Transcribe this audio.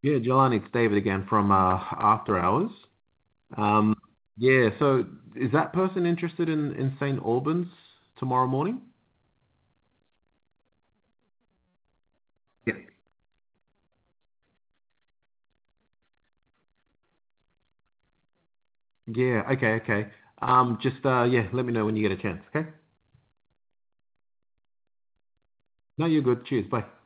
Yeah, Jelani, it's David again from After Hours. Um, yeah, so is that person interested in St. Albans tomorrow morning? Yeah. Yeah, okay. Just yeah, let me know when you get a chance, okay? No, you're good. Cheers, bye.